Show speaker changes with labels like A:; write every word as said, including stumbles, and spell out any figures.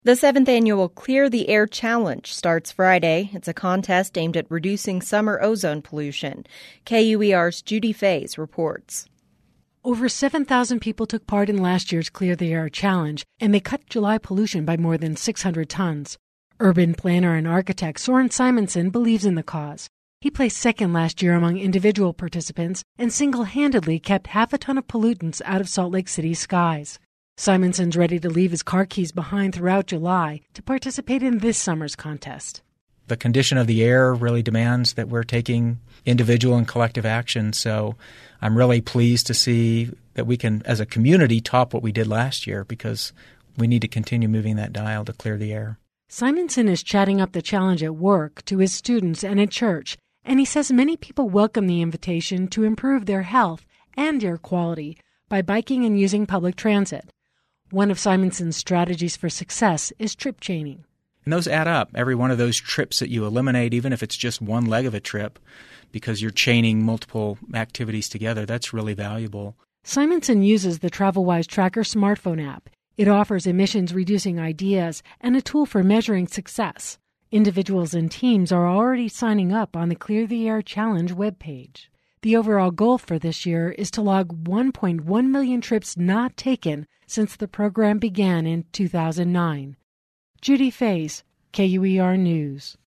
A: The seventh annual Clear the Air Challenge starts Friday. It's a contest aimed at reducing summer ozone pollution. K U E R's Judy Fays reports.
B: Over seven thousand people took part in last year's Clear the Air Challenge, and they cut July pollution by more than six hundred tons. Urban planner and architect Soren Simonson believes in the cause. He placed second last year among individual participants and single-handedly kept half a ton of pollutants out of Salt Lake City's skies. Simonson's ready to leave his car keys behind throughout July to participate in this summer's contest.
C: The condition of the air really demands that we're taking individual and collective action, so I'm really pleased to see that we can, as a community, top what we did last year because we need to continue moving that dial to clear the air.
B: Simonson is chatting up the challenge at work, to his students, and at church, and he says many people welcome the invitation to improve their health and air quality by biking and using public transit. One of Simonson's strategies for success is trip chaining.
C: And those add up. Every one of those trips that you eliminate, even if it's just one leg of a trip, because you're chaining multiple activities together, that's really valuable.
B: Simonson uses the TravelWise Tracker smartphone app. It offers emissions-reducing ideas and a tool for measuring success. Individuals and teams are already signing up on the Clear the Air Challenge webpage. The overall goal for this year is to log one point one million trips not taken since the program began in two thousand nine. Judy Fays, K U E R News.